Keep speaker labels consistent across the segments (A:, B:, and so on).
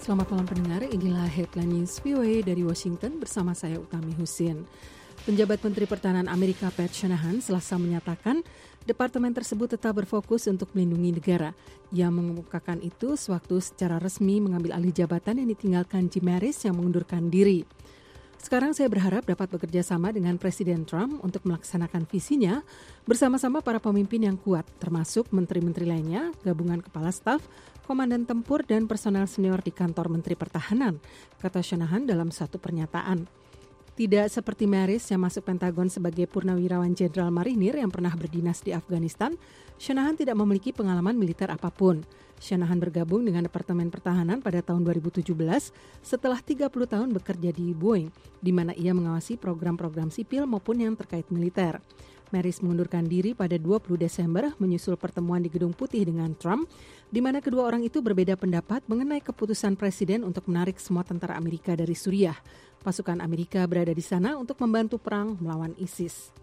A: Selamat malam pendengar, inilah Headline News VOA dari Washington bersama saya Utami Husin. Penjabat Menteri Pertahanan Amerika Pat Shanahan Selasa menyatakan departemen tersebut tetap berfokus untuk melindungi negara. Ia mengemukakan itu sewaktu secara resmi mengambil alih jabatan yang ditinggalkan Jim Mattis yang mengundurkan diri. Sekarang saya berharap dapat bekerja sama dengan Presiden Trump untuk melaksanakan visinya bersama-sama para pemimpin yang kuat, termasuk menteri-menteri lainnya, gabungan kepala staf, komandan tempur, dan personel senior di kantor Menteri Pertahanan, kata Shanahan dalam satu pernyataan. Tidak seperti Mattis yang masuk Pentagon sebagai purnawirawan jenderal marinir yang pernah berdinas di Afghanistan, Shanahan tidak memiliki pengalaman militer apapun. Shanahan bergabung dengan Departemen Pertahanan pada tahun 2017 setelah 30 tahun bekerja di Boeing, di mana ia mengawasi program-program sipil maupun yang terkait militer. Mattis mengundurkan diri pada 20 Desember menyusul pertemuan di Gedung Putih dengan Trump, di mana kedua orang itu berbeda pendapat mengenai keputusan Presiden untuk menarik semua tentara Amerika dari Suriah. Pasukan Amerika berada di sana untuk membantu perang melawan ISIS.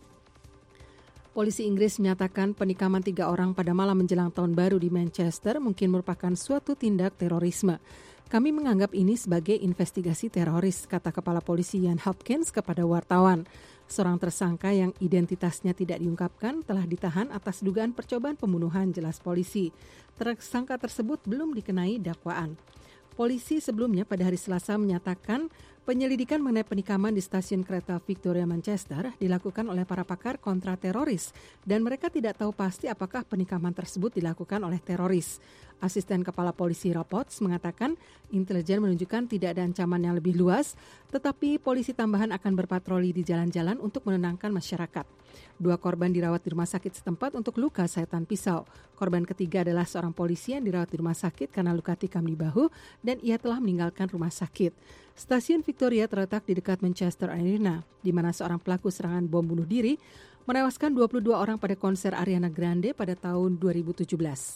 A: Polisi Inggris menyatakan penikaman 3 orang pada malam menjelang tahun baru di Manchester mungkin merupakan suatu tindak terorisme. Kami menganggap ini sebagai investigasi teroris, kata Kepala Polisi Ian Hopkins kepada wartawan. Seorang tersangka yang identitasnya tidak diungkapkan telah ditahan atas dugaan percobaan pembunuhan, jelas polisi. Tersangka tersebut belum dikenai dakwaan. Polisi sebelumnya pada hari Selasa menyatakan penyelidikan mengenai penikaman di stasiun kereta Victoria Manchester dilakukan oleh para pakar kontra teroris dan mereka tidak tahu pasti apakah penikaman tersebut dilakukan oleh teroris. Asisten Kepala Polisi Rob Potts mengatakan intelijen menunjukkan tidak ada ancaman yang lebih luas, tetapi polisi tambahan akan berpatroli di jalan-jalan untuk menenangkan masyarakat. 2 korban dirawat di rumah sakit setempat untuk luka sayatan pisau. Korban ketiga adalah seorang polisi yang dirawat di rumah sakit karena luka tikam di bahu dan ia telah meninggalkan rumah sakit. Stasiun Victoria terletak di dekat Manchester Arena, di mana seorang pelaku serangan bom bunuh diri menewaskan 22 orang pada konser Ariana Grande pada tahun 2017.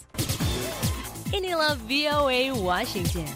B: Inilah VOA Washington.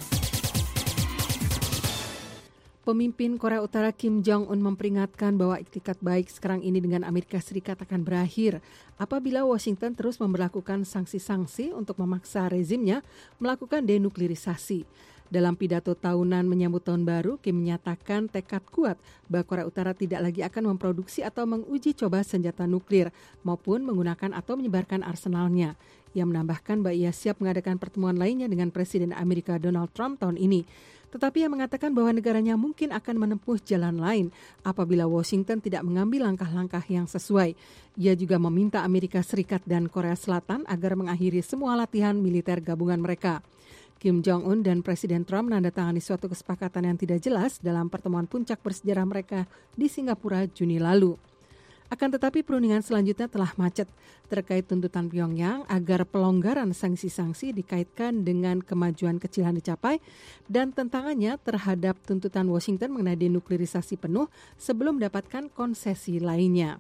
A: Pemimpin Korea Utara Kim Jong-un memperingatkan bahwa iktikat baik sekarang ini dengan Amerika Serikat akan berakhir apabila Washington terus memberlakukan sanksi-sanksi untuk memaksa rezimnya melakukan denuklirisasi. Dalam pidato tahunan menyambut tahun baru, Kim menyatakan tekad kuat bahwa Korea Utara tidak lagi akan memproduksi atau menguji coba senjata nuklir maupun menggunakan atau menyebarkan arsenalnya. Ia menambahkan bahwa ia siap mengadakan pertemuan lainnya dengan Presiden Amerika Donald Trump tahun ini. Tetapi ia mengatakan bahwa negaranya mungkin akan menempuh jalan lain apabila Washington tidak mengambil langkah-langkah yang sesuai. Ia juga meminta Amerika Serikat dan Korea Selatan agar mengakhiri semua latihan militer gabungan mereka. Kim Jong-un dan Presiden Trump menandatangani suatu kesepakatan yang tidak jelas dalam pertemuan puncak bersejarah mereka di Singapura Juni lalu. Akan tetapi perundingan selanjutnya telah macet terkait tuntutan Pyongyang agar pelonggaran sanksi-sanksi dikaitkan dengan kemajuan kecil yang dicapai dan tentangannya terhadap tuntutan Washington mengenai denuklirisasi penuh sebelum mendapatkan konsesi lainnya.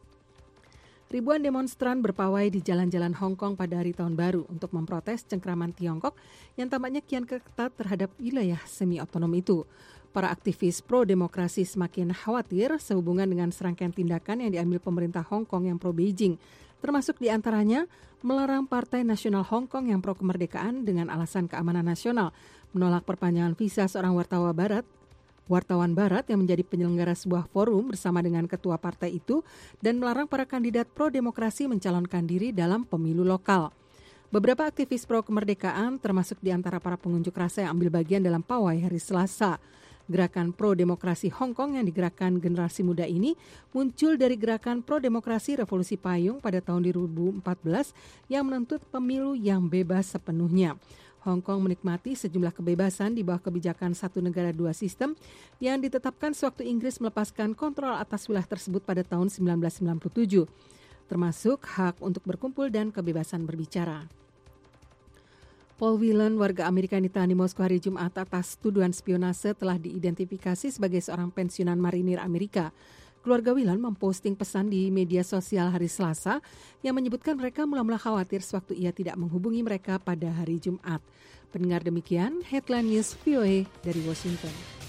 A: Ribuan demonstran berpawai di jalan-jalan Hong Kong pada hari Tahun Baru untuk memprotes cengkraman Tiongkok yang tampaknya kian ketat terhadap wilayah semi-otonom itu. Para aktivis pro-demokrasi semakin khawatir sehubungan dengan serangkaian tindakan yang diambil pemerintah Hong Kong yang pro-Beijing, termasuk diantaranya melarang Partai Nasional Hong Kong yang pro-kemerdekaan dengan alasan keamanan nasional, menolak perpanjangan visa seorang wartawan barat yang menjadi penyelenggara sebuah forum bersama dengan ketua partai itu dan melarang para kandidat pro-demokrasi mencalonkan diri dalam pemilu lokal. Beberapa aktivis pro-kemerdekaan termasuk di antara para pengunjuk rasa yang ambil bagian dalam pawai hari Selasa. Gerakan pro-demokrasi Hong Kong yang digerakkan generasi muda ini muncul dari gerakan pro-demokrasi Revolusi Payung pada tahun 2014 yang menuntut pemilu yang bebas sepenuhnya. Hong Kong menikmati sejumlah kebebasan di bawah kebijakan satu negara dua sistem yang ditetapkan sewaktu Inggris melepaskan kontrol atas wilayah tersebut pada tahun 1997, termasuk hak untuk berkumpul dan kebebasan berbicara. Paul Whelan, warga Amerika yang ditahan di Moskow hari Jumat atas tuduhan spionase telah diidentifikasi sebagai seorang pensiunan marinir Amerika. Keluarga Whelan memposting pesan di media sosial hari Selasa yang menyebutkan mereka mula-mula khawatir sewaktu ia tidak menghubungi mereka pada hari Jumat. Pendengar demikian, Headline News VOA dari Washington.